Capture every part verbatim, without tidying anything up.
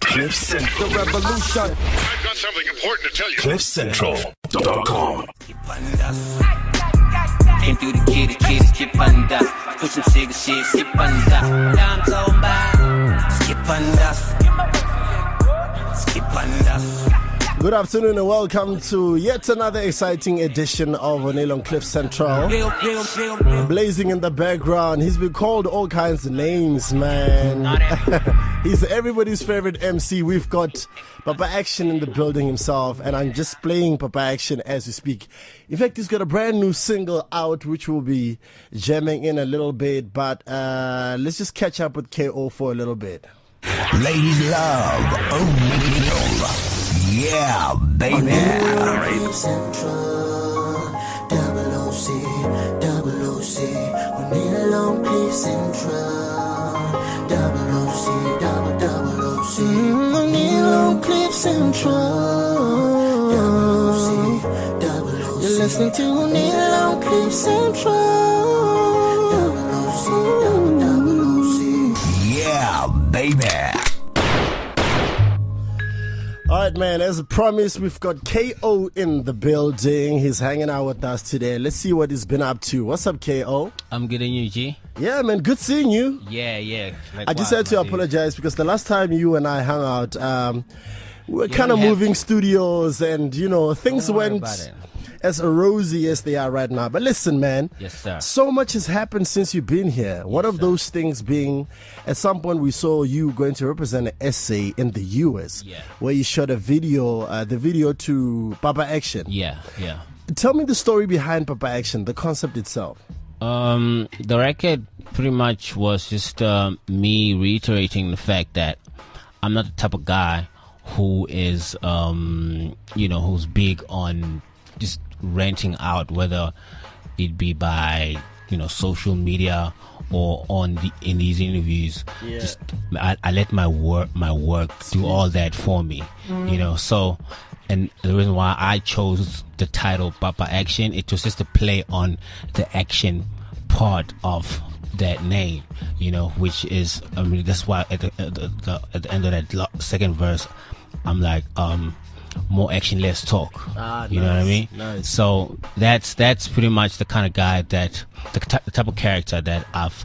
Cliff Central. The revolution. I've got something important to tell you. Cliff Central dot com. Came through the kitty, kitty, skip under. Push some cigar shit, skip under. Now I'm talking about skip under. Skip under. Good afternoon and welcome to yet another exciting edition of O'Neill on Cliff Central. Blazing in the background, he's been called all kinds of names, man. He's everybody's favorite M C. We've got Papa Action in the building himself, and I'm just playing Papa Action as we speak. In fact, he's got a brand new single out, which we'll be jamming in a little bit, but uh, let's just catch up with K O for a little bit. Ladies love O'Neill. Yeah, baby. Cliff Central, double O C, double O C, O'Neill on Cliff Central, double O C, double double O C, O'Neill on Cliff Central, double O C, double O C. You're listening to O'Neill on Cliff Central, double O C, double double O C. Yeah, baby. Alright, man, as promised, we've got K O in the building. He's hanging out with us today. Let's see what he's been up to. What's up, K O? I'm good and you, G? Yeah, man, good seeing you. Yeah, yeah. I just had to apologize because the last time you and I hung out, um, we were kind of moving to. studios and, you know, things Don't worry went about it. as rosy as they are right now. But listen, man. Yes, sir. So much has happened since you've been here. One of sir. those things being, at some point we saw you going to represent an essay in the U S, Yeah. where you shot a video, uh, the video to Papa Action. Yeah, yeah. Tell me the story behind Papa Action, the concept itself. Um, the record pretty much was just um, me reiterating the fact that I'm not the type of guy who is, um, you know, who's big on just renting out, whether it be by, you know, social media or on the in these interviews. Yeah. Just I, I let my work my work do all that for me, you know. So, and the reason why I chose the title Papa Action, it was just to play on the action part of that name, you know, which is, I mean, that's why at the, at the, the, at the end of that lo- second verse, I'm like, um, more action, less talk. Ah, you know what I nice, mean? nice. So that's that's pretty much the kind of guy that the, t- the type of character that I've,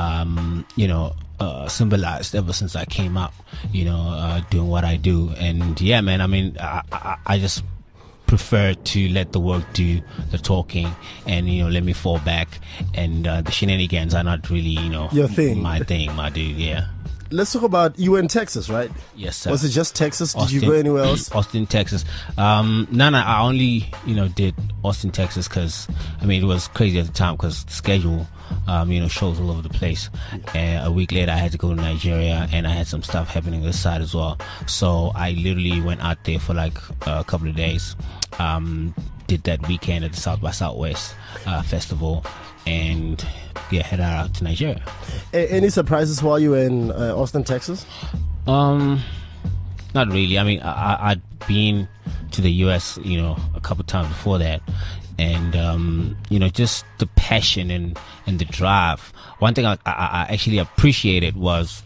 um, you know, uh, symbolized ever since I came up. You know, uh, doing what I do, and yeah, man. I mean, I, I, I just prefer to let the work do the talking, and you know, let me fall back, and uh, the shenanigans are not really, you know, Your thing. my thing, my dude. Yeah. Let's talk about, you were in Texas, right? Yes, sir. Was it just Texas? Did you Austin- go anywhere else? Austin, Texas. Um, no, no, I only, you know, did Austin, Texas because, I mean, it was crazy at the time because the schedule, um, you know, shows all over the place. And a week later, I had to go to Nigeria and I had some stuff happening this side as well. So I literally went out there for like a couple of days. Um, did that weekend at the South by Southwest uh, festival, and yeah, headed out to Nigeria. A- any surprises while you were in uh, Austin, Texas? Um, not really. I mean, I, I- I'd been to the U S, you know, a couple times before that, and um, you know, just the passion and and the drive. One thing I, I, I actually appreciated was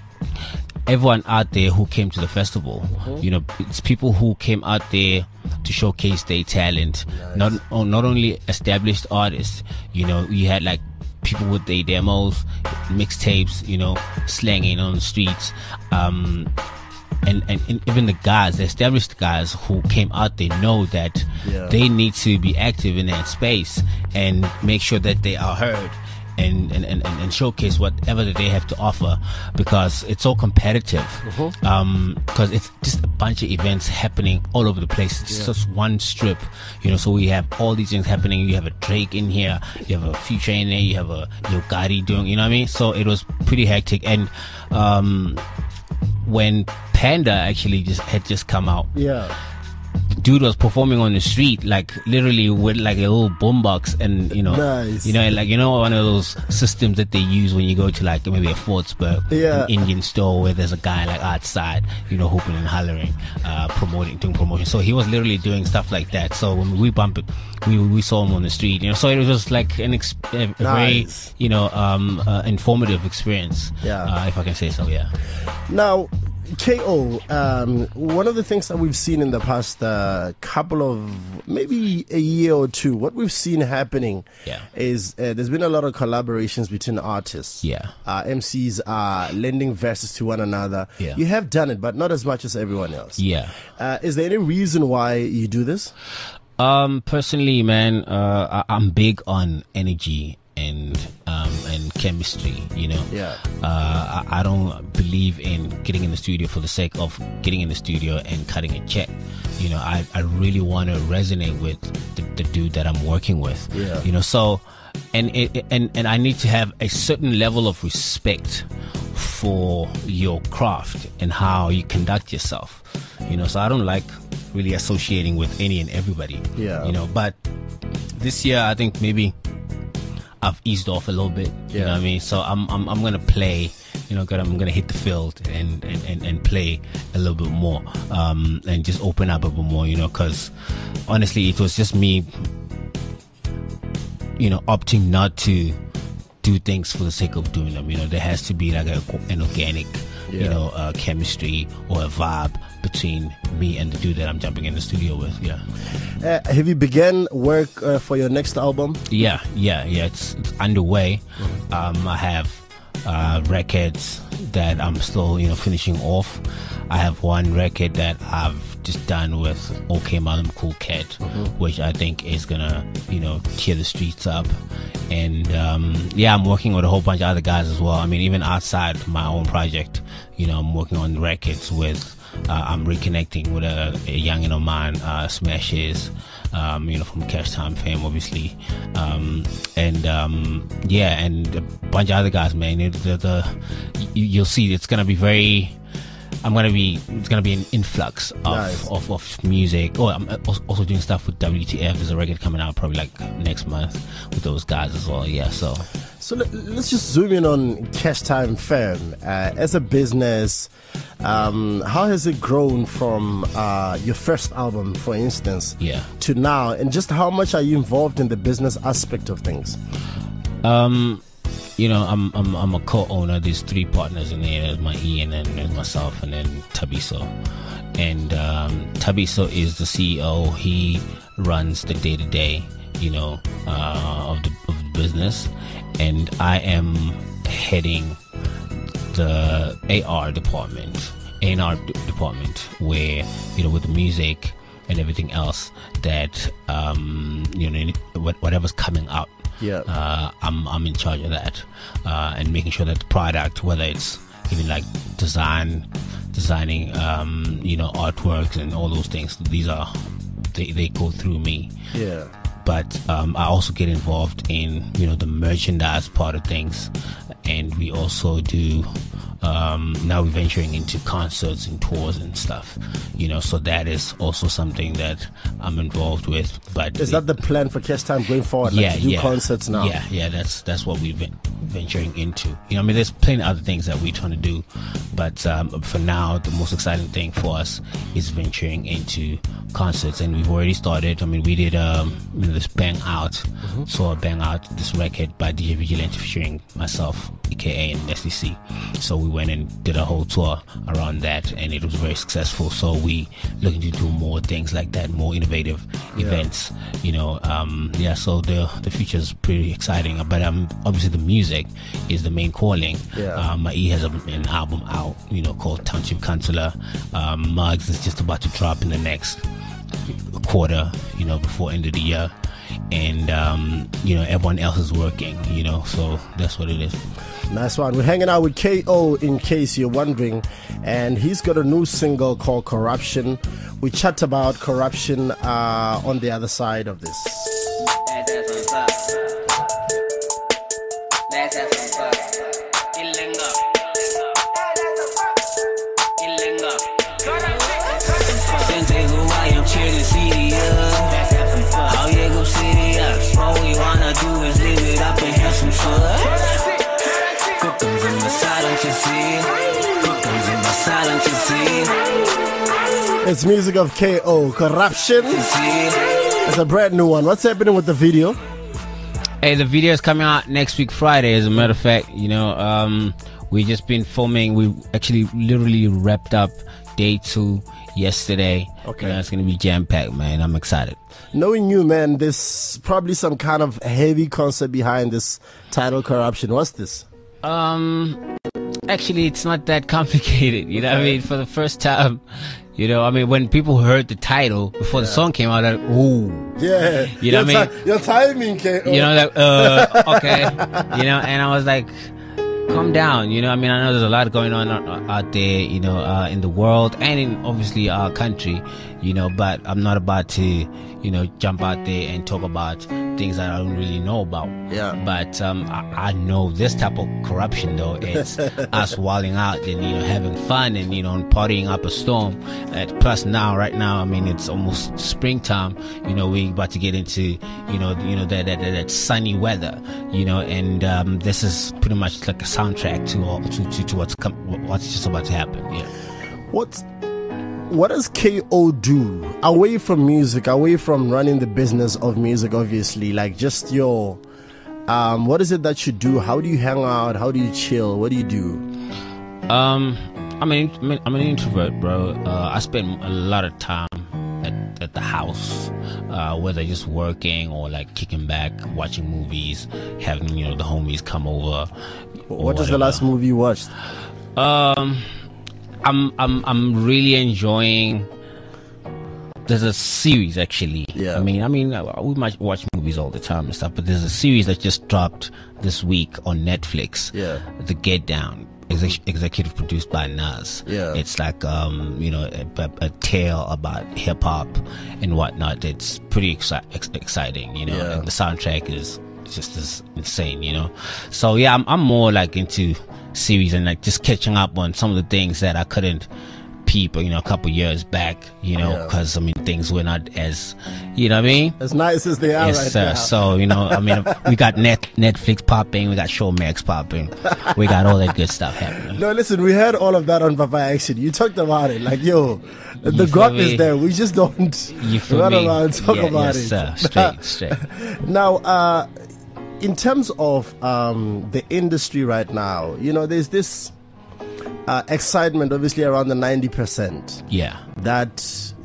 everyone out there who came to the festival. Mm-hmm. You know, it's people who came out there to showcase their talent. Nice. Not oh, not only established artists. You know, you had like people with their demos, mixtapes, you know, slanging on the streets. Um, and, and, and even the guys, the established guys who came out there know that Yeah. they need to be active in that space and make sure that they are heard. And, and, and, and showcase whatever that they have to offer, because it's so competitive. Mm-hmm. Um, because it's just a bunch of events happening all over the place. It's Yeah. just one strip, you know. So we have all these things happening. You have a Drake in here, you have a Future in there, you have a Lil Gotti doing, you know what I mean? So it was pretty hectic. And um, when Panda actually just had just come out, Yeah. dude was performing on the street, like literally with like a little boombox, and you know, Nice. you know, like you know, one of those systems that they use when you go to like maybe a Fortsburg, Yeah. an Indian store where there's a guy like outside, you know, hooping and hollering, uh, promoting, doing promotion. So he was literally doing stuff like that. So when we bumped it, we we saw him on the street, you know. So it was like an ex- a Nice. very, you know, um, uh, informative experience. Yeah. uh, if I can say so. Yeah. Now, K O, um, one of the things that we've seen in the past uh, couple of, maybe a year or two, what we've seen happening Yeah. is uh, there's been a lot of collaborations between artists. Yeah. Uh, M Cs are lending verses to one another. Yeah. You have done it, but not as much as everyone else. Yeah. Uh, is there any reason why you do this? Um, personally, man, uh, I, I'm big on energy and um and chemistry. You know. Yeah. Uh, I, I don't believe in getting in the studio for the sake of getting in the studio and cutting a check. You know, I, I really want to resonate with the, the dude that I'm working with. Yeah. You know, so and it, and and I need to have a certain level of respect for your craft and how you conduct yourself. You know, so I don't like really associating with any and everybody. Yeah. You know, but this year I think maybe I've eased off a little bit. You Yeah. know what I mean? So I'm I'm I'm gonna play. You know, gonna, I'm gonna hit the field and, and, and, and play a little bit more, um, and just open up a bit more. You know, because honestly, it was just me. You know, opting not to do things for the sake of doing them. You know, there has to be like a, an organic, Yeah. you know, uh, chemistry or a vibe between me and the dude that I'm jumping in the studio with. Yeah. Uh, have you begun work uh, for your next album? Yeah, yeah, yeah. It's, it's underway. Um, I have uh, records that I'm still, you know, finishing off. I have one record that I've just done with OK Malam Cool Cat, which I think is gonna, you know, tear the streets up. And um, yeah, I'm working with a whole bunch of other guys as well. I mean, even outside my own project, you know, I'm working on records with. Uh, I'm reconnecting with a, a youngin' of mine, uh, Smashes, um, you know, from Cash Time fame, obviously, um, and um, yeah, and a bunch of other guys, man. It, the, the you, you'll see, it's gonna be very. I'm gonna be. It's gonna be an influx of Nice. of, of music. Oh, I'm also also doing stuff with W T F. There's a record coming out probably like next month with those guys as well. Yeah, so. So let, let's just zoom in on Cash Time Fam. Uh, as a business, um, how has it grown from uh, your first album, for instance, Yeah. to now? And just how much are you involved in the business aspect of things? Um, you know, I'm I'm I'm a co-owner. There's three partners in there. There's my Ian and there's myself, and then Tabiso. And um, Tabiso is the C E O. He runs the day-to-day, you know, uh, of the of the business, and I am heading the A R department, A and R d- department, where, you know, with the music and everything else that um, you know, what- whatever's coming out. Yeah. Uh, I'm I'm in charge of that, uh, and making sure that the product, whether it's even like design, designing, um, you know, artworks and all those things, these are they, they go through me. Yeah. But um, I also get involved in, you know, the merchandise part of things, and we also do. Um, now we're venturing into concerts and tours and stuff, you know, so that is also something that I'm involved with. But Is that the plan for Cash Time going forward? Like yeah, to do yeah, concerts now? Yeah, yeah, that's that's what we've been venturing into. You know, I mean, there's plenty of other things that we're trying to do, but um, for now, the most exciting thing for us is venturing into concerts, and we've already started. I mean, we did um, you know, this Bang Out, Mm-hmm. so Bang Out, this record by D J Vigilante featuring myself, aka and S D C. So we went and did a whole tour around that, and it was very successful. So we looking to do more things like that, more innovative events. You know, um, yeah. So the the future is pretty exciting. But um, obviously the music is the main calling. Yeah. Um, my E has a, an album out, you know, called Township Counselor. Um, Mugs is just about to drop in the next quarter, you know, before end of the year. And um, you know, everyone else is working, you know, so that's what it is. Nice one. We're hanging out with K O, in case you're wondering, and he's got a new single called Corruption. We chat about corruption uh, on the other side of this. Let's have some fun. Let's have some fun. Ilenga. Ilenga. Sente who I am, cheer the city up. Let's have some fun. Oh yeah, go city up. All we wanna do is live it up and have some fun. Cookums in the silence, you see. Cookums in the silence, you see. It's music of K O, Corruption. You see. It's a brand new one. What's happening with the video? Hey, the video is coming out next week Friday. As a matter of fact, you know, um, we just been filming. We actually literally wrapped up day two yesterday. Okay. You know, it's gonna be jam packed, man. I'm excited. Knowing you, man, there's probably some kind of heavy concept behind this title, Corruption. What's this? Um, actually, it's not that complicated. You know what I mean? For the first time, you know, I mean, when people heard the title before the song came out, they're like, ooh. Yeah. You know your what I mean? ti- your timing came. You know, like, uh, okay. You know, and I was like, calm down. You know, I mean, I know there's a lot going on out out there, you know, uh, in the world and in obviously our country, you know, but I'm not about to, you know, jump out there and talk about things that I don't really know about. Yeah. But um, I, I know this type of corruption, though. It's us wilding out and, you know, having fun and, you know, partying up a storm. Uh, plus now, right now, I mean, it's almost springtime. You know, we're about to get into, you know, you know that that, that, that sunny weather, you know, and um, this is pretty much like a soundtrack to all, to, to, to what's com- what's just about to happen. Yeah. What what does K O do away from music, away from running the business of music, obviously? Like, just your um what is it that you do? How do you hang out? How do you chill? What do you do? Um I'm an I'm an, I'm an introvert, bro. Uh, I spend a lot of time at, at the house, uh, whether just working or like kicking back, watching movies, having, you know, the homies come over. What is the last movie you watched? Um, I'm I'm I'm really enjoying. There's a series actually. Yeah. I mean, I mean, we might watch movies all the time and stuff, but there's a series that just dropped this week on Netflix. Yeah. The Get Down. Ex- executive produced by Nas. Yeah. It's like um, you know, a, a, a tale about hip hop and whatnot. It's pretty exci- ex- exciting, you know. Yeah. And the soundtrack is just as insane, you know. So yeah, I'm I'm more like into series and like just catching up on some of the things that I couldn't peep, you know, a couple years back, you know, because Yeah. I mean things were not as, you know what I mean. As nice as they are Yes, right sir. now. So, you know, I mean, we got net Netflix popping, we got Showmax popping, we got all that good stuff happening. No, listen, we heard all of that on Papa Action. You talked about it. Like, yo, the You grub feel is me? there. We just don't You feel run me? around and talk Yeah, about yes, it. sir. Straight, straight. Now, uh, in terms of um, the industry right now, you know, there's this uh, excitement, obviously, around the ninety percent. Yeah. That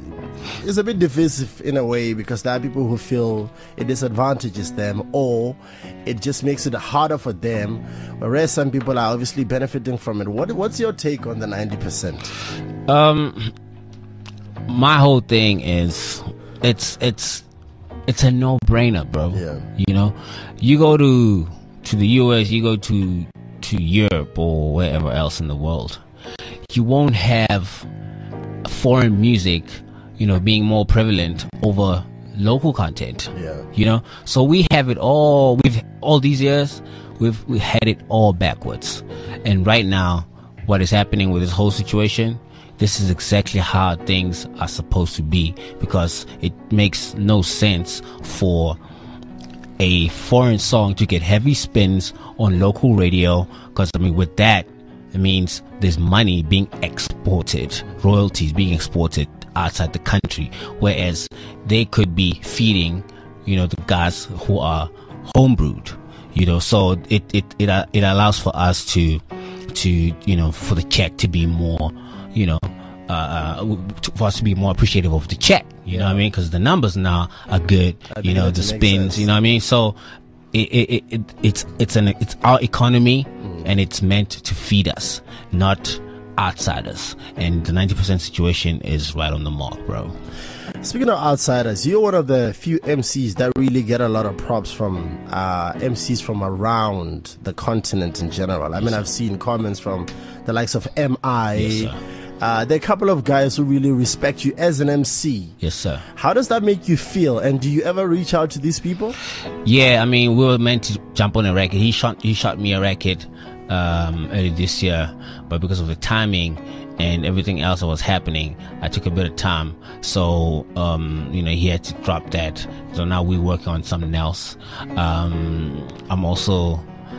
is a bit divisive in a way, because there are people who feel it disadvantages them or it just makes it harder for them, whereas some people are obviously benefiting from it. What What's your take on the ninety percent? Um, my whole thing is it's it's it's a no-brainer, bro. Yeah. You know, you go to to the U S, you go to to Europe or wherever else in the world, you won't have foreign music, you know, being more prevalent over local content. Yeah. You know, so we have it all. We've all these years, we've we had it all backwards, and right now, what is happening with this whole situation? This is exactly how things are supposed to be, because it makes no sense for a foreign song to get heavy spins on local radio, because I mean, with that, it means there's money being exported, royalties being exported outside the country, whereas they could be feeding, you know, the guys who are homebrewed, you know. So it it it, uh, it allows for us to to you know, for the check to be more, you know, uh, for us to be more appreciative of the check, you know what I mean? Because the numbers now are good, you know, that the makes spins, sense. you know what I mean? So it, it, it, it's it's an it's our economy, and it's meant to feed us, not outsiders. And the ninety percent situation is right on the mark, bro. Speaking of outsiders, you're one of the few M Cs that really get a lot of props from uh, M Cs from around the continent in general. I mean, I've seen comments from the likes of M I. Yes, sir. Uh, there are a couple of guys who really respect you as an M C. Yes, sir. How does that make you feel? And do you ever reach out to these people? Yeah, I mean, we were meant to jump on a record. He shot he shot me a record um, early this year, but because of the timing and everything else that was happening, I took a bit of time. So, um, you know, he had to drop that. So now we're working on something else. Um, I'm also,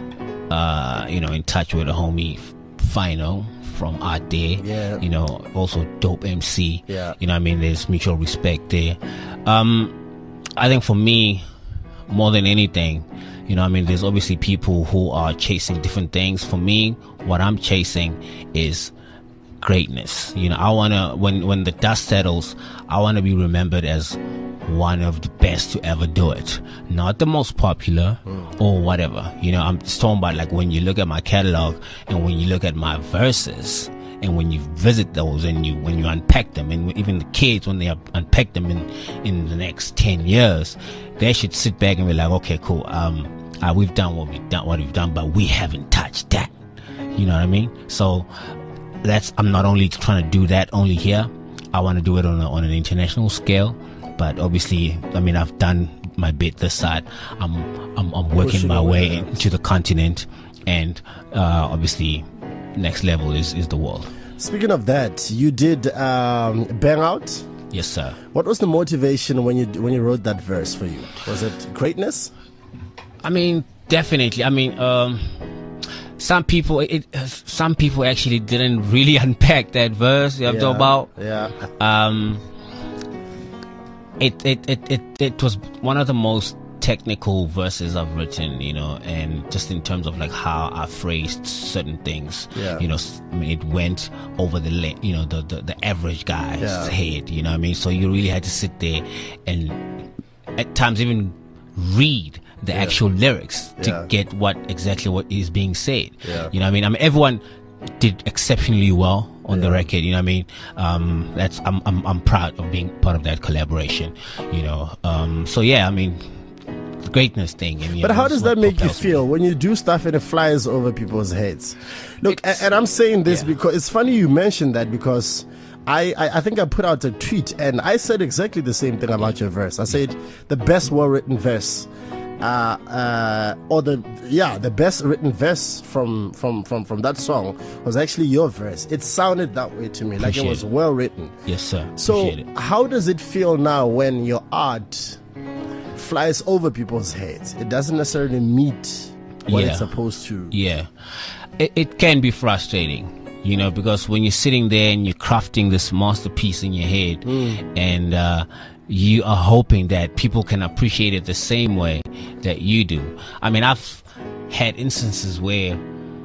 uh, you know, in touch with a homie, Final, from out there. Yeah. You know, also dope M C. Yeah. You know what I mean? There's mutual respect there. Um, I think for me, more than anything, You know, I mean, there's obviously people who are chasing different things. For me, what I'm chasing is greatness. You know, I wanna, when when the dust settles, I wanna be remembered as one of the best to ever do it, not the most popular mm. or whatever. You know, I'm just talking about like when you look at my catalog and when you look at my verses. And when you visit those and you when you unpack them, and even the kids when they unpack them in in the next ten years, they should sit back and be like, okay, cool, um uh, we've done what we've done what we've done, but we haven't touched that. You know what I mean? So that's, I'm not only trying to do that only here, I want to do it on a, on an international scale. But obviously, I mean, I've done my bit this side. I'm I'm, I'm working Pushing my way out. into the continent, and uh, obviously, next level is is the world. Speaking of that, you did um, Bang Out. Yes, sir. What was the motivation when you when you wrote that verse for you? Was it greatness? I mean, definitely. I mean, um, some people, it, some people actually didn't really unpack that verse. You know what I'm talking about? Yeah. Um, it, it, it, it, it was one of the most technical verses I've written, you know, and just in terms of like how I phrased certain things, Yeah. you know, I mean, it went over the, le- you know, the, the, the average guy's Yeah. head, you know what I mean? So you really had to sit there and at times even read the actual lyrics to Yeah. get what exactly what is being said. Yeah. You know what I mean? I mean, everyone did exceptionally well on the Yeah. record, you know what I mean? Um, that's, I'm, I'm, I'm proud of being part of that collaboration, you know? Um, so yeah, I mean, the greatness thing. And, you But know, how it's does what that make you propels me. feel when you do stuff and it flies over people's heads? Look, It's- and, and I'm saying this yeah. because it's funny you mentioned that, because I, I, I think I put out a tweet and I said exactly the same thing about your verse. I said the best well-written verse, uh, uh, or the yeah, the best written verse from from from from that song was actually your verse. It sounded that way to me, like it Appreciate was it. well written. Yes, sir. So, Appreciate it. how does it feel now when your art flies over people's heads? It doesn't necessarily meet what Yeah. it's supposed to. Yeah, it, it can be frustrating, you know, because when you're sitting there and you're crafting this masterpiece in your head, Mm. and uh, you are hoping that people can appreciate it the same way that you do. I mean, I've had instances where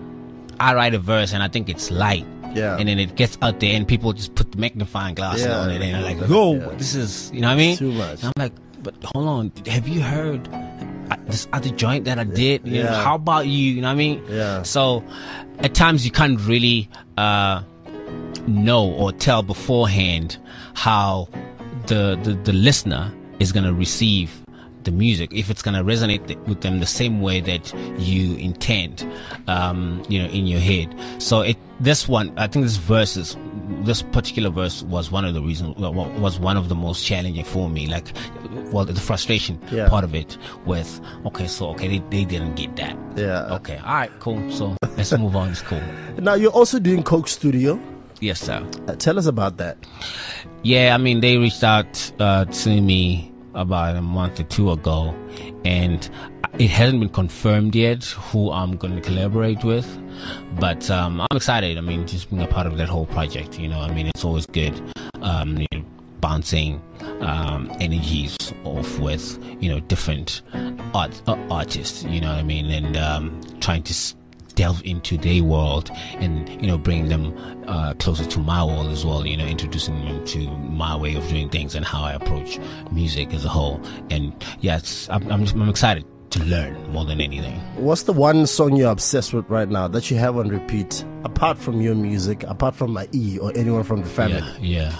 I write a verse and I think it's light. Yeah. And then it gets out there and people just put the magnifying glass Yeah. on it and they're like, yo, Yeah. this is, you know what I mean? Too much. And I'm like, but hold on, have you heard uh, this other joint that I did? You know, Yeah. how about you? You know what I mean? Yeah. So at times you can't really uh, know or tell beforehand how the, the, the listener is going to receive the music, if it's going to resonate th- with them the same way that you intend, um, you know, in your head. So it, this one, I think this verse is, this particular verse was one of the reasons, well, was one of the most challenging for me. Like, well, the frustration Yeah. part of it with, okay, so, okay, they, they didn't get that. Yeah. Okay, all right, cool. So let's move on. It's cool. Now you're also doing Coke Studio. Yes, sir. Uh, tell us about that. Yeah, I mean, they reached out uh, to me about a month or two ago, and it hasn't been confirmed yet who I'm going to collaborate with, but um, I'm excited. I mean, just being a part of that whole project, you know, I mean, it's always good, um, you know, bouncing um, energies off with, you know, different art, uh, artists, you know what I mean, and um, trying to s- delve into their world and, you know, bring them uh, closer to my world as well, you know, introducing them to my way of doing things and how I approach music as a whole. And yeah, it's, I'm, I'm, just, I'm excited to learn more than anything. What's the one song you're obsessed with right now that you have on repeat, apart from your music, apart from my E or anyone from the family? Yeah,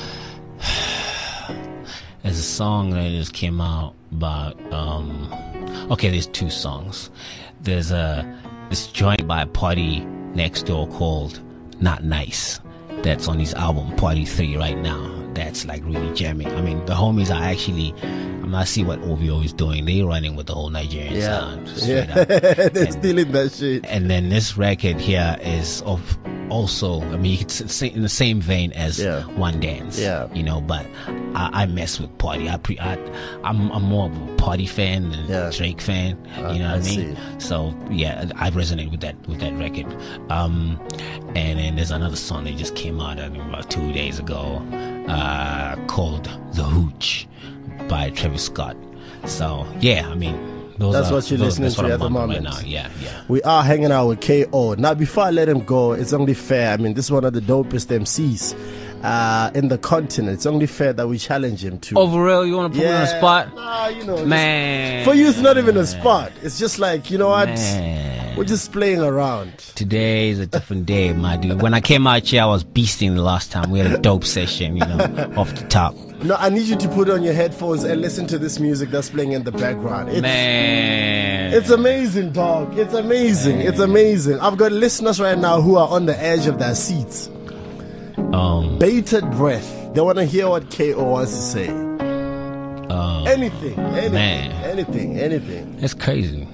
yeah. There's a song that just came out about, um, okay, there's two songs. There's a, this joint by Party Next Door called Not Nice. That's on his album Party three right now. That's like really jamming. I mean, the homies are actually, I'm not see what O V O is doing. They're running with the whole Nigerian Yeah. sound. straight Yeah. up. They're And- stealing that shit. And then this record here is of also, I mean, you could s- say in the same vein as Yeah. One Dance. Yeah. You know, but I, I mess with Party. I pre, I, I'm, I'm more of a Party fan than Yeah. Drake fan. Uh, you know I what I mean? see. So yeah, I resonate with that with that record. Um, and then there's another song that just came out I think, about two days ago, uh, called "The Hooch" by Travis Scott. So yeah, I mean, Those That's are, what you're those, listening that's what to I'm at the bumping moment. right now. Yeah, yeah. We are hanging out with K O. Now, before I let him go, it's only fair. I mean, this is one of the dopest M Cs uh, in the continent. It's only fair that we challenge him to. Oh, for real? You want to put me on the spot? Nah, you know. Man. just- for you, it's not even a spot. It's just like, you know what? Man. We're just playing around. Today is a different day, my dude. When I came out here, I was beasting the last time. We had a dope session, you know, off the top. No, I need you to put on your headphones and listen to this music that's playing in the background. It's, Man. It's amazing, dog. It's amazing. It's amazing. I've got listeners right now who are on the edge of their seats. Um, Bated breath. They want to hear what K O wants to say. um, Anything, anything, man. anything, anything. It's crazy.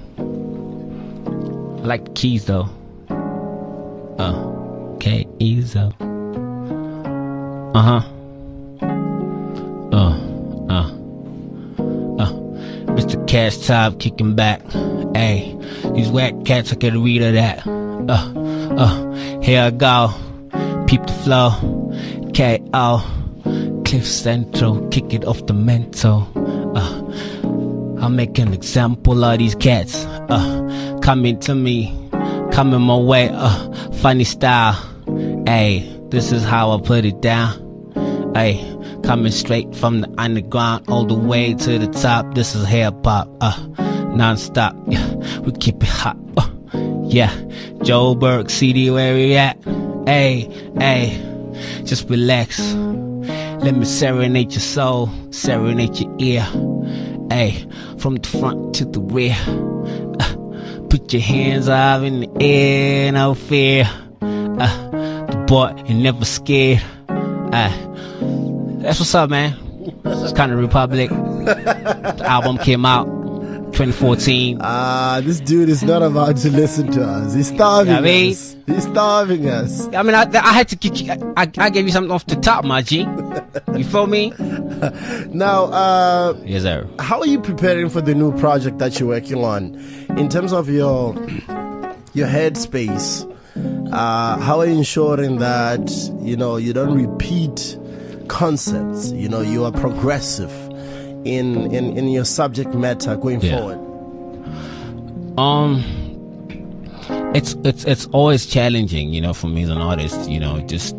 I like the keys, though. Uh, keys, though. Uh-huh. Uh, uh, uh. Mister Cash Top kicking back. Hey, these whack cats, I get a read of that. Uh, uh, here I go. Peep the flow. K O. Cliff Central, kick it off the mental. Uh, I'll make an example of these cats. Uh, coming to me, coming my way. Uh, funny style. Hey, this is how I put it down. Hey, coming straight from the underground all the way to the top. This is hip hop, uh, non-stop. Yeah, we keep it hot. Uh, yeah, Joburg City, where we at? Hey, hey, just relax. Let me serenade your soul, serenade your ear. Hey, from the front to the rear. Uh, put your hands up in the air, no fear. Uh, the boy ain't never scared. Uh, that's what's up, man. It's kind of Republic. The album came out twenty fourteen. Ah, uh, this dude is not about to listen to us. He's starving Yeah, I mean, us. He's starving us. I mean, I, I had to get you. I, I gave you something off the top, my G. You feel me? Now, uh, Yes, sir. how are you preparing for the new project that you're working on? In terms of your your headspace, uh, how are you ensuring that, you know, you don't repeat concepts? You know, you are progressive in in, in your subject matter going Yeah. forward. Um, it's it's it's always challenging, you know, for me as an artist. You know, just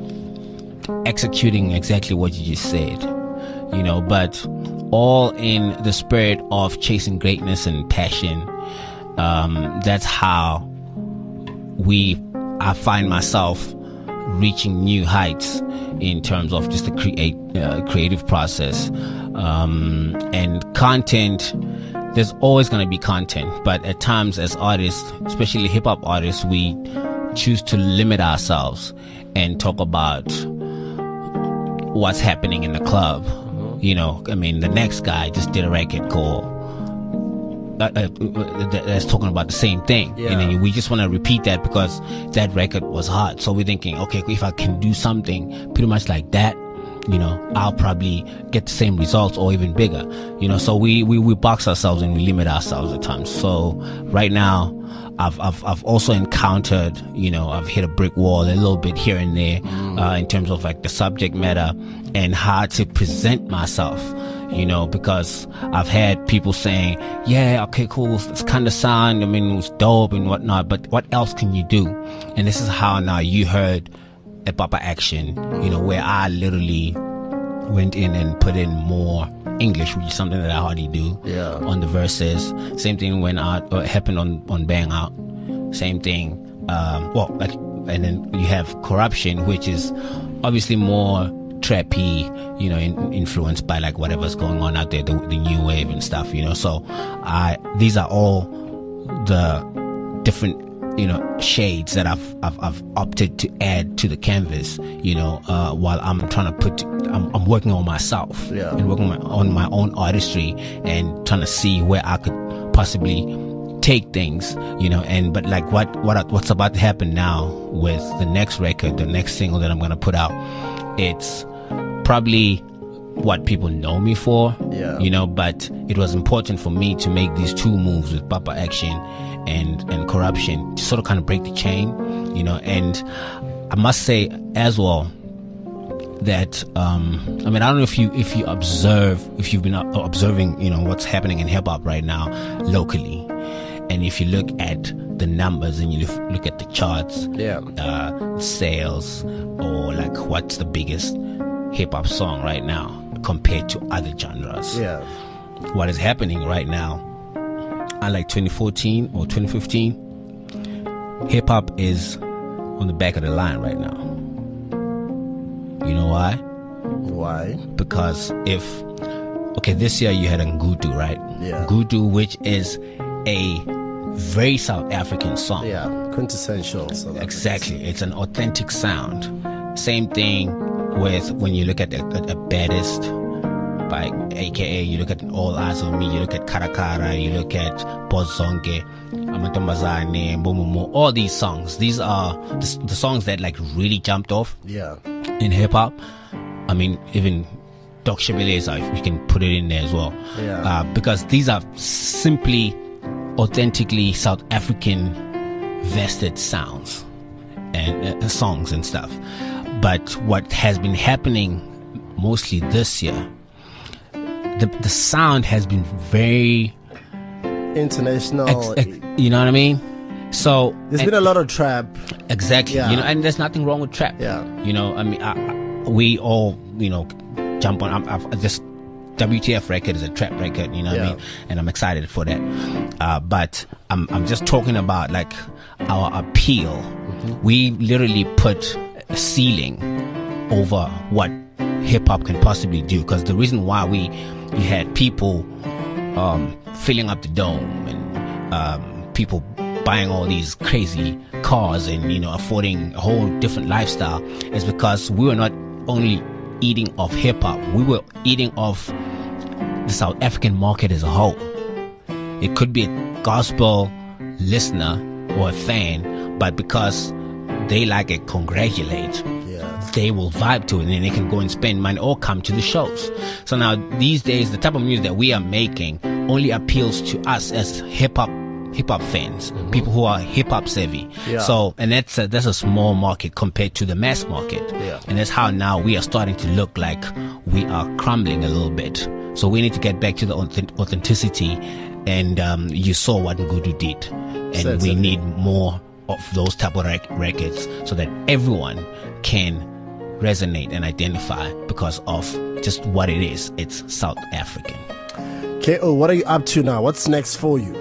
executing exactly what you just said. You know, but all in the spirit of chasing greatness and passion. Um, that's how we. I find myself reaching new heights in terms of just the create uh, creative process, um, and content. There's always going to be content, but at times as artists, especially hip hop artists, we choose to limit ourselves and talk about what's happening in the club. You know, I mean, the next guy just did a record called Uh, uh, that's talking about the same thing, Yeah. and then we just want to repeat that because that record was hot. So we're thinking, okay, if I can do something pretty much like that, you know, I'll probably get the same results or even bigger. You know, so we we, we box ourselves and we limit ourselves at times. So right now, I've I've I've also encountered, you know, I've hit a brick wall a little bit here and there, uh, in terms of like the subject matter and how to present myself. You know, because I've had people saying, yeah, okay, cool, it's kind of sound, I mean, it was dope and whatnot, but what else can you do? And this is how now you heard a Papa Action, you know, where I literally went in and put in more English, which is something that I hardly do, Yeah. on the verses. Same thing when I uh, happened on, on Bang Out. Same thing, um, well, like, and then you have Corruption, which is obviously more trappy, you know, in, influenced by like whatever's going on out there, the, the new wave and stuff, you know. So I these are all the different, you know, shades that I've I've, I've opted to add to the canvas, you know, uh, while I'm trying to put I'm, I'm working on myself, Yeah. and working on my, on my own artistry and trying to see where I could possibly take things, you know. And but like what what what's about to happen now with the next record, the next single that I'm gonna put out, it's probably what people know me for, Yeah. you know, but it was important for me to make these two moves with Papa Action and and Corruption to sort of kind of break the chain, you know. And I must say as well, that um, I mean, I don't know if you if you observe if you've been observing, you know, what's happening in hip hop right now locally, and if you look at the numbers and you look, look at the charts, Yeah. uh, sales, or like what's the biggest hip hop song right now compared to other genres. Yeah. What is happening right now, unlike twenty fourteen or twenty fifteen, hip hop is on the back of the line right now. You know why? Why? Because if, okay, this year you had a Ngudu, right? Yeah. Ngudu, which is a very South African song. Yeah. Quintessential. So that Exactly. It's an authentic sound. Same thing with when you look at a, a, a Baddest by A K A, you look at All Eyes on Me, you look at Karakara, you look at Bozonge, Amantombazane, Bomumo, all these songs. These are the, the songs that like really jumped off Yeah. in hip hop. I mean, even Doc Shebeleza, you can put it in there as well. Yeah. Uh, because these are simply authentically South African vested sounds and uh, songs and stuff. But what has been happening mostly this year, the the sound has been very International. ex- ex- you know what I mean? So There's and- been a lot of trap. Exactly. Yeah. You know, and there's nothing wrong with trap. Yeah. You know, I mean, I, I, we all, you know, jump on. I'm, I've, this W T F record is a trap record. You know what Yeah. I mean? And I'm excited for that. Uh, but I'm, I'm just talking about like our appeal. Mm-hmm. We literally put a ceiling over what hip hop can possibly do. Because the reason why we, we had people um, filling up the dome and um, people buying all these crazy cars and, you know, affording a whole different lifestyle is because we were not only eating off hip hop, we were eating off the South African market as a whole. It could be a gospel listener or a fan, but because they like it, congratulate, Yeah. they will vibe to it and then they can go and spend money or come to the shows. So now these days, the type of music that we are making only appeals to us as hip hop hip hop fans, mm-hmm. people who are hip hop savvy. Yeah. So, and that's a, that's a small market compared to the mass market. Yeah. And that's how now we are starting to look like we are crumbling a little bit. So we need to get back to the authentic- authenticity. And um, you saw what Ngudu did, and Certainly. we need more of those type of rec- records so that everyone can resonate and identify because of just what it is. It's South African. K O, what are you up to now? What's next for you?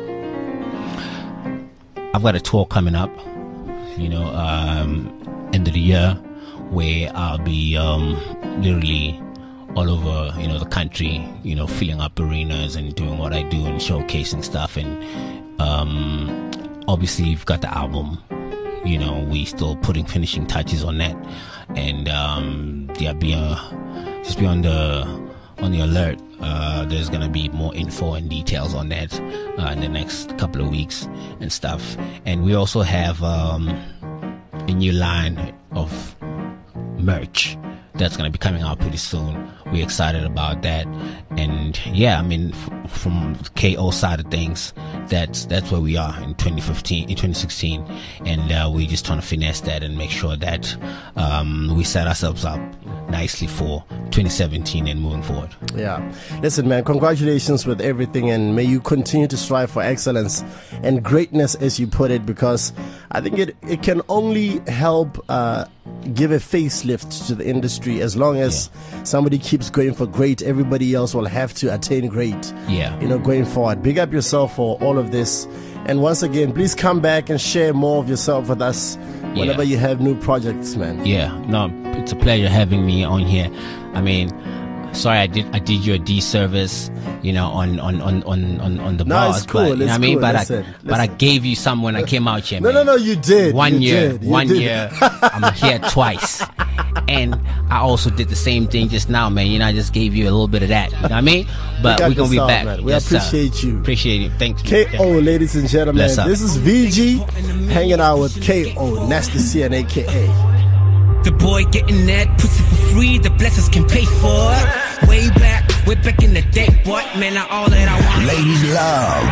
I've got a tour coming up, you know, um, end of the year, where I'll be um, literally all over, you know, the country, you know, filling up arenas and doing what I do and showcasing stuff. And um, obviously, you've got the album, you know, we still putting finishing touches on that. And um, yeah, be uh, just be on the on the alert. Uh, there's gonna be more info and details on that uh, in the next couple of weeks and stuff. And we also have um, a new line of merch that's gonna be coming out pretty soon. We're excited about that. And yeah, I mean, f- from K O side of things, that's that's where we are in twenty fifteen, in twenty sixteen, and uh, we're just trying to finesse that and make sure that um, we set ourselves up nicely for twenty seventeen and moving forward. Yeah. Listen, man, congratulations with everything, and may you continue to strive for excellence and greatness, as you put it, because I think it, it can only help uh, give a facelift to the industry. As long as yeah. somebody keeps going for great, everybody else will have to attain great. Yeah. You know, going forward. Big up yourself for all of this. And once again, please come back and share more of yourself with us whenever Yeah. you have new projects, man. Yeah, no, it's a pleasure having me on here. I mean, sorry I did I did you a disservice, you know, on on on on on, on the No, bars, it's cool, but you know it's what I mean. cool, But listen, I but I listen. gave you some when I came out here. No, man. no, no, you did. One You year, did. You one did. year, I'm here twice, and I also did the same thing just now, man. You know, I just gave you a little bit of that. You know what I mean? But Big up we're gonna be yourself, back. man. We Yes, sir. appreciate you. Appreciate it. Thanks. K O, ladies and gentlemen, Bless up. this is V G hanging out with K O, Nasty C and A K A. The boy getting that pussy for free, the blessings can pay for it. Way back, way back in the day, what man, I all that I want. Ladies love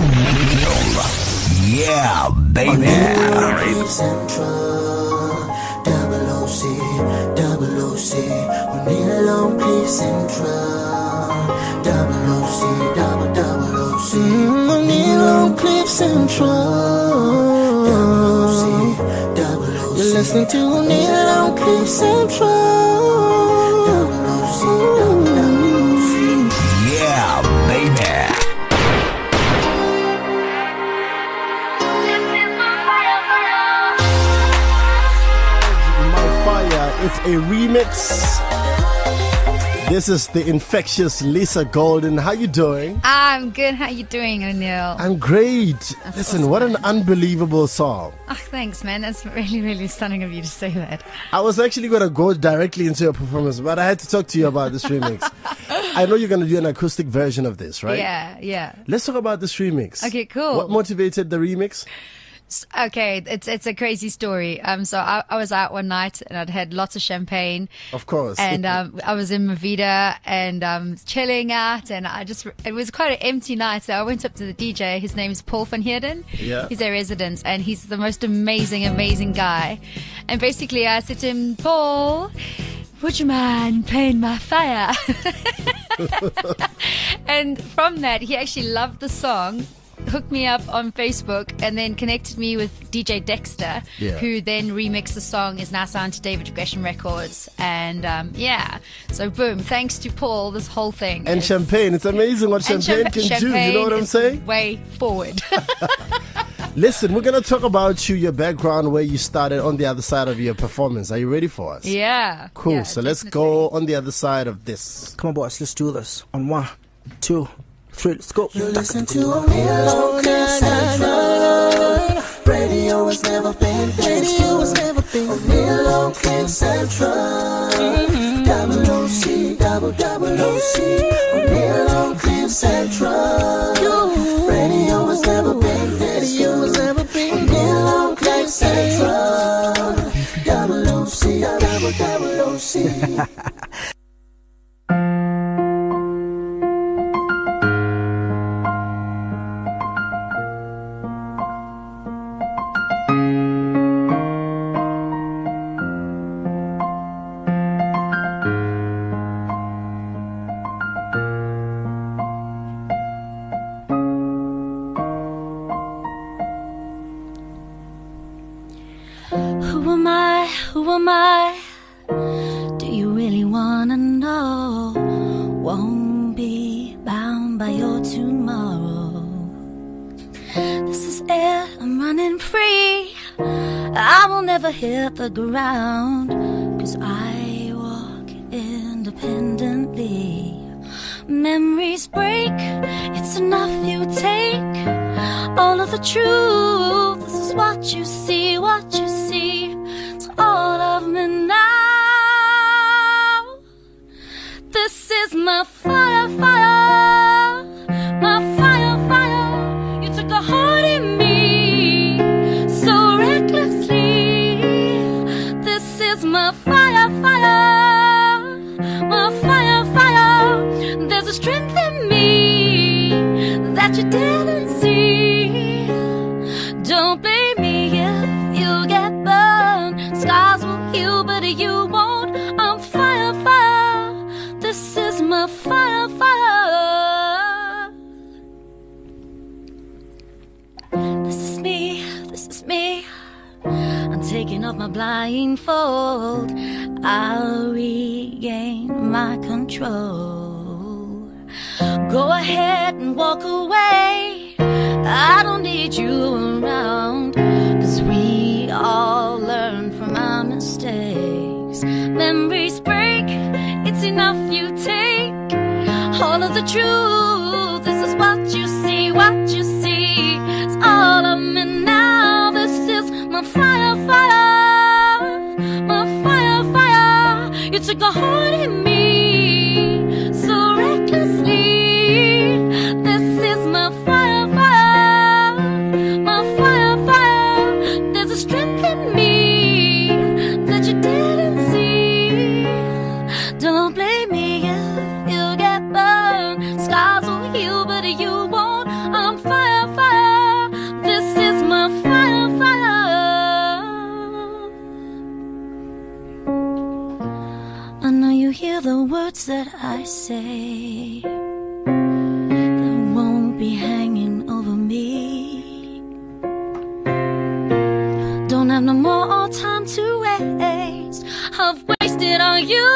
Omegle. Yeah, baby. Central, double O C, double O O C, on the Long Cliff Central. Double O C, double double O C, on the Long Cliff Central. Double O C, double O C. You're listening to on the Long Cliff Central. Double O C, double double O C. Yeah, baby. It's a remix. This is the infectious Lisa Golden. How you doing? I'm good. How you doing, O'Neill? I'm great. That's Listen, awesome, what an man. unbelievable song. Oh, thanks, man. That's really, really stunning of you to say that. I was actually going to go directly into your performance, but I had to talk to you about this remix. I know you're going to do an acoustic version of this, right? Yeah, yeah. Let's talk about this remix. Okay, cool. What motivated the remix? S- Okay, it's it's a crazy story. Um, so I, I was out one night and I'd had lots of champagne. Of course. And um, I was in Mavida and um, chilling out, and I just it was quite an empty night. So I went up to the D J. His name is Paul van Heerden. Yeah. He's a resident, and he's the most amazing, amazing guy. And basically, I said to him, Paul, would you mind playing my fire? And from that, he actually loved the song, hooked me up on Facebook, and then connected me with D J Dexter, Yeah. who then remixed the song, is now signed to David Gresham Records. And um, yeah, so boom, thanks to Paul, this whole thing. And is- champagne. It's amazing what and champagne champa- can do. You know what I'm is saying? Way forward. Listen, we're going to talk about you, your background, where you started on the other side of your performance. Are you ready for us? Yeah. Cool. Yeah, so let's definitely. go on the other side of this. Come on, boys, let's do this. On one, two, three, let's go. You listen to a real Long Cliff Central. Radio has never been this Radio has never been a real Long Cliff Central. Double O C, double double O C, a real Long Cliff Central. Radio has never been this Radio has never been a real Long Cliff Central. Double O C, double double O C. Who am I? Who am I? Do you really wanna know? Won't be bound by your tomorrow. This is it, I'm running free. I will never hit the ground, 'cause I walk independently. Memories break, it's enough you take all of the truth. This is what you see, what you see. It's all of me now. This is my fire, fire, my fire, fire. You took a heart in me so recklessly. This is my fire, fire, my fire, fire. There's a strength in me that you didn't see. Don't blame me if you get burned. Scars will heal, but you won't. I'm fire, fire. This is my fire, fire. This is me, this is me. I'm taking off my blindfold. I'll regain my control. Go ahead and walk away. I don't need you around, 'cause we all learn from our mistakes. Memories break, it's enough you take all of the truth. This is what you see, what you see. It's all of me now. This is my fire, fire, my fire, fire. You took a heart in me so recklessly. This is my fire, fire, my fire, fire. There's a strength in me that you didn't see. Don't blame me if you get burned. Scars will heal, but you won't. I'm fire, fire. This is my fire, fire. hear the words that I say that won't be hanging over me. Don't have no more time to waste. I've wasted on you.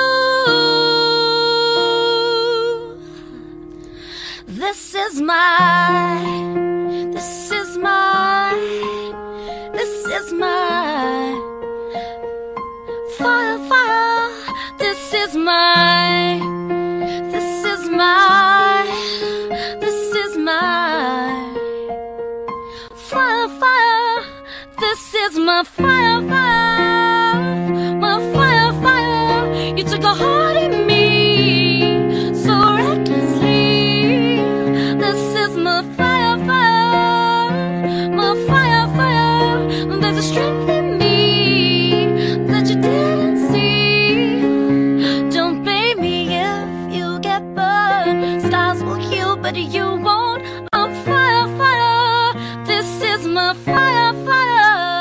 This is my, this is my, this is my fire, fire. This is my, this is my, this is my fire, fire. This is my fire, fire, my fire, fire. You took a heart in me so recklessly. This is my fire, fire, my fire, fire. There's a strength in me that you didn't see. Don't blame me if you get burned. Stars will heal, but you won't. I'm fire, fire. This is my fire, fire.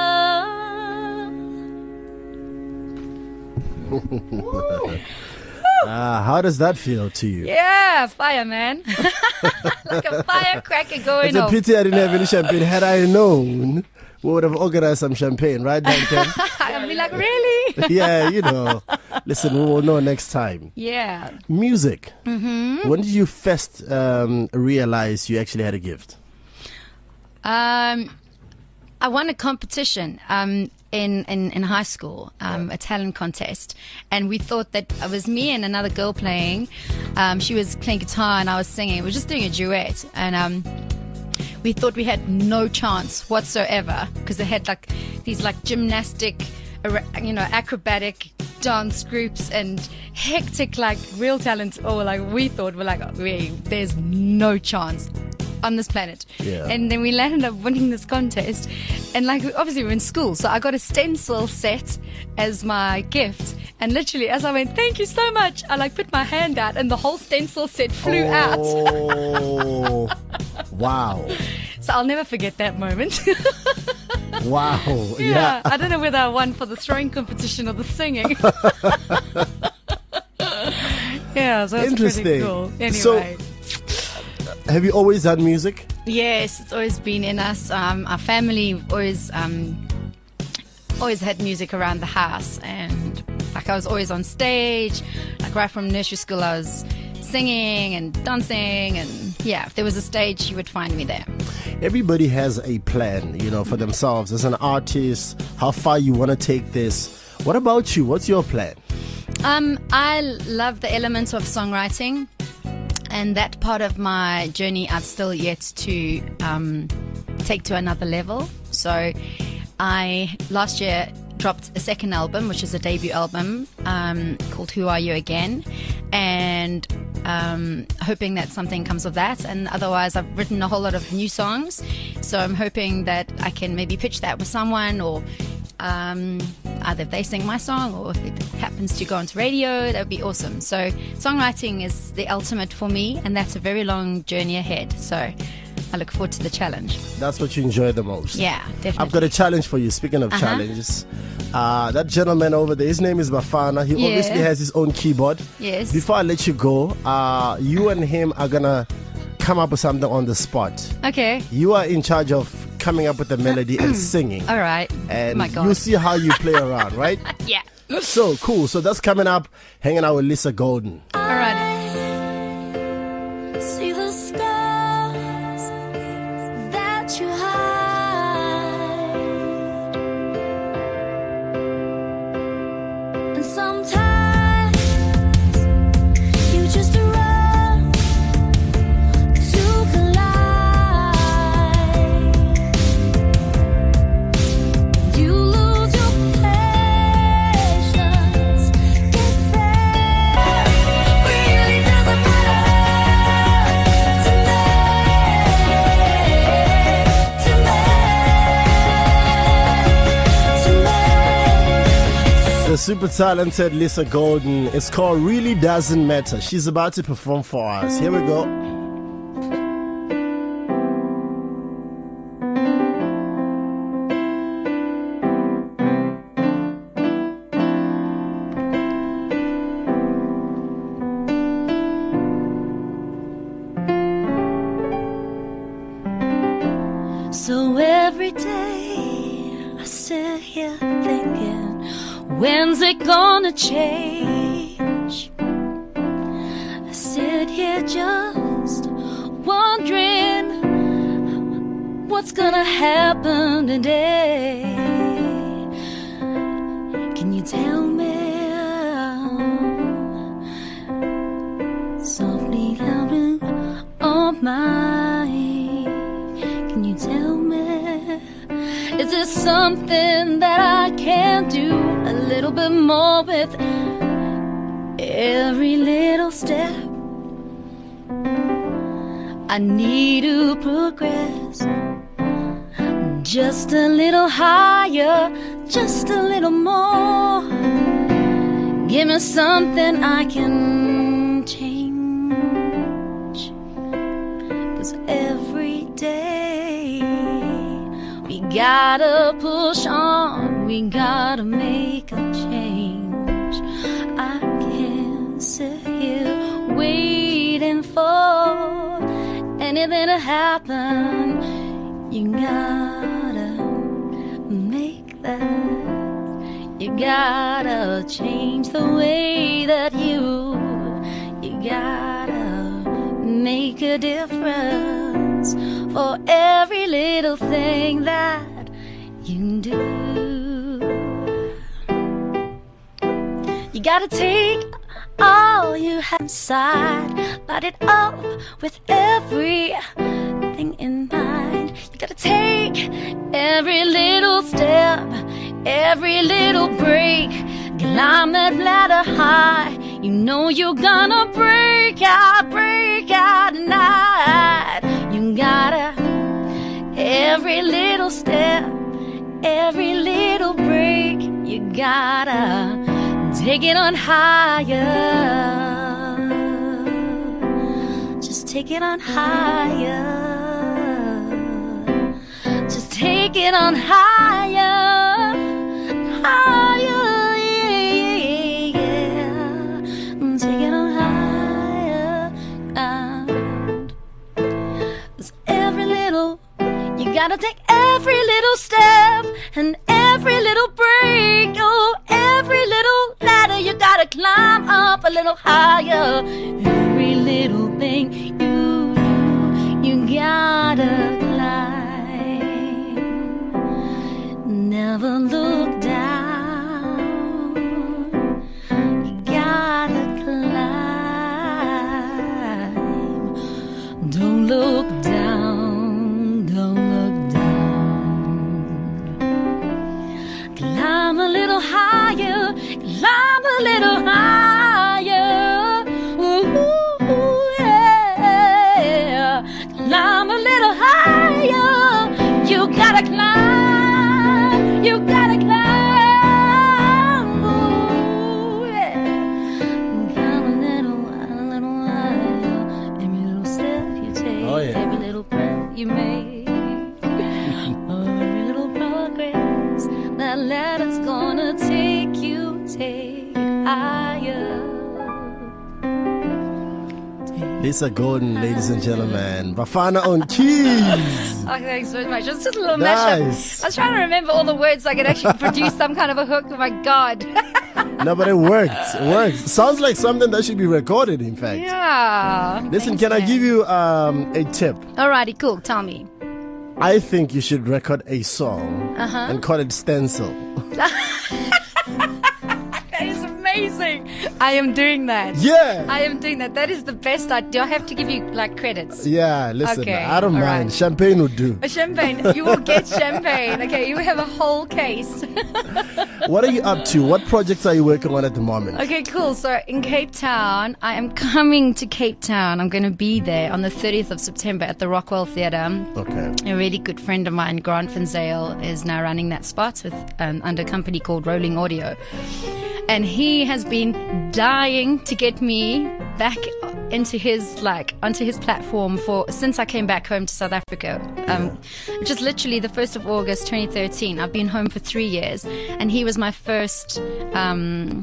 Ah, how does that feel to you? Yeah, fire, man. Like a firecracker going It's a off. pity I didn't have any champagne. Had I known, we would have organized some champagne, right, Duncan? I'll be like, really? Yeah, you know. Listen, we will know next time. Yeah. Music. Mm-hmm. When did you first um, realize you actually had a gift? Um, I won a competition um, in, in, in high school, um, a talent contest. And we thought that it was me and another girl playing. Um, she was playing guitar and I was singing. We were just doing a duet. And um, we thought we had no chance whatsoever because they had like these like gymnastic, ar- you know, acrobatic dance groups and hectic like real talent. Or like we thought we're like, wait, there's no chance on this planet. Yeah. And then we landed up winning this contest. And like obviously we're in school, so I got a stencil set as my gift. And literally as I went, thank you so much, I like put my hand out and the whole stencil set flew out. Oh, wow. So I'll never forget that moment. Wow. yeah, Yeah. I don't know whether I won for the throwing competition or the singing. Yeah, so it's Interesting. pretty cool. Anyway. So, have you always done music? Yes, it's always been in us. Um, our family always um, always had music around the house, and like I was always on stage. Like right from nursery school, I was singing and dancing, and yeah, if there was a stage, you would find me there. Everybody has a plan, you know, for themselves as an artist, how far you want to take this. What about you? What's your plan? Um, I love the elements of songwriting, and that part of my journey I've still yet to um, take to another level. So I last year dropped a second album, which is a debut album um, called Who Are You Again, and um, hoping that something comes of that. And otherwise I've written a whole lot of new songs, so I'm hoping that I can maybe pitch that with someone, or um, either if they sing my song or if it happens to go onto radio, that would be awesome. So songwriting is the ultimate for me, and that's a very long journey ahead, so I look forward to the challenge. That's what you enjoy the most. Yeah, definitely. I've got a challenge for you. Speaking of Uh-huh. challenges, uh, that gentleman over there, his name is Bafana. He Yeah. obviously has his own keyboard. Yes. Before I let you go, uh, you and him are going to come up with something on the spot. Okay. You are in charge of coming up with the melody and singing. All right. And My God. you see how you play around, right? Yeah. So cool. So that's coming up. Hanging out with Lisa Golden. All right. See the scars that you hide, and sometimes you just run to collide. You lose your patience, get fed. Really doesn't matter to me, to me, to me. The super talented Lisa Golden. It's called Really Doesn't Matter. She's about to perform for us. Here we go. So every day I sit here thinking, when's it gonna change? I sit here just wondering what's gonna happen today. Can you tell me? Softly loud on my, can you tell me? Is there something that I can do a little bit more with every little step? I need to progress just a little higher, just a little more. Give me something I can change, 'cause every day we gotta push on, we gotta make a change. I can't sit here waiting for anything to happen. You gotta make that. You gotta change the way that you, you gotta make a difference for every little thing that you do. You gotta take all you have inside, light it up with everything in mind. You gotta take every little step, every little break, climb that ladder high. You know you're gonna break out, break out tonight. You gotta, every little step, every little break, you gotta take it on higher. Just take it on higher. Just take it on higher. Higher, yeah, yeah. Take it on higher. And 'cause every little, you gotta take every little step and every little break. Oh, every little ladder you gotta climb up a little higher. Every little thing you do, you gotta climb. Never look down. You gotta climb. Don't look down. Don't look down. Climb a little higher. Climb a little higher. Ooh, yeah. Climb a little higher. You gotta climb. You gotta climb. Ooh, yeah. Climb a little, a little higher. Every little step you take, Oh, yeah. every little breath you make, every little progress, that ladder's gonna take you, take it higher. Lisa Gordon, ladies and gentlemen. Bafana on keys. Oh, thanks very much. It's just a little Nice. mashup. I was trying to remember all the words so I could actually produce some kind of a hook. Oh my God. No, but it worked. It worked. Sounds like something that should be recorded, in fact. Yeah. Listen, Thanks, can I man. give you um, a tip? Alrighty, cool. Tell me. I think you should record a song Uh-huh. and call it Stencil. That is amazing. I am doing that. Yeah. I am doing that. That is the best. I, do I have to give you like credits? Yeah, listen, Okay, I don't all mind. right. Champagne would do. A champagne. You will get champagne. Okay, you have a whole case. What are you up to? What projects are you working on at the moment? Okay, cool. So in Cape Town, I am coming to Cape Town. I'm going to be there on the thirtieth of September at the Rockwell Theatre. Okay. A really good friend of mine, Grant Van Zale, is now running that spot with um, under a company called Rolling Audio. And he has been dying to get me back into his like onto his platform for since I came back home to South Africa. Um, which is literally the first of August twenty thirteen. I've been home for three years, and he was my first. Um,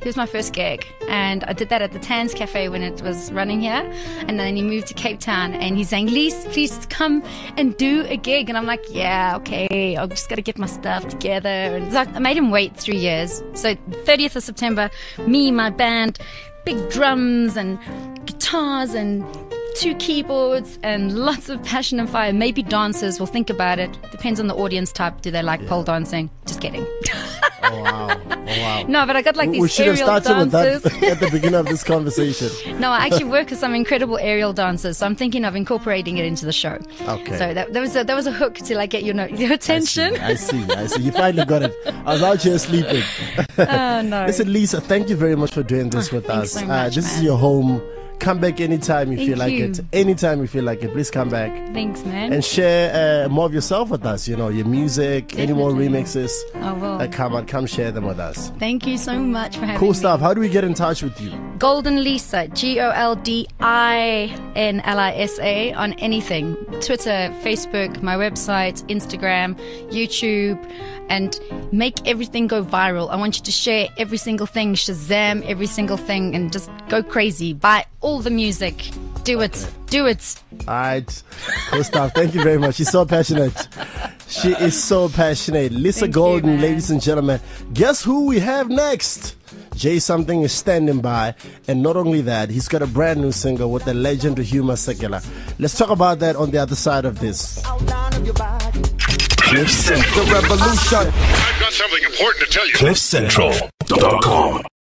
He was my first gig, and I did that at the Tans Cafe when it was running here. And then he moved to Cape Town, and he's saying, Lise, please come and do a gig. And I'm like, yeah, okay, I've just got to get my stuff together. And so I made him wait three years. So thirtieth of September, me, my band, big drums and guitars and two keyboards and lots of passion and fire. Maybe dancers, will think about it. Depends on the audience type. Do they like yeah. pole dancing? Just kidding. Oh, wow. Oh, wow. No, but I got like these we should aerial have started dancers. with that at the beginning of this conversation. No, I actually work with some incredible aerial dancers, so I'm thinking of incorporating it into the show. Okay. So that, that was a, that was a hook to like get your your attention. I see, I see. I see. You finally got it. I was out here sleeping. Oh no. Listen, Lisa, thank you very much for doing this oh, with us. So much, uh, this man. is your home. Come back anytime you Thank feel like you. it. Anytime you feel like it, please come back. Thanks, man. And share uh, more of yourself with us. You know, your music, Definitely. any more remixes. I will. Uh, come on, come share them with us. Thank you so much for having Cool me. stuff. How do we get in touch with you? Golden Lisa, G O L D I N L I S A, on anything. Twitter, Facebook, my website, Instagram, YouTube, and make everything go viral. I want you to share every single thing, Shazam every single thing, and just go crazy. Buy all the music. Do it. Do it. All right. Cool stuff. Thank you very much. She's so passionate. She is so passionate. Lisa Thank Golden, you, ladies and gentlemen. Guess who we have next? Jay Something is standing by, and not only that, he's got a brand new single with the legend Huma Sekela. Let's talk about that on the other side of this. Cliff Central. The revolution. I've got something important to tell you. Cliff Central dot com.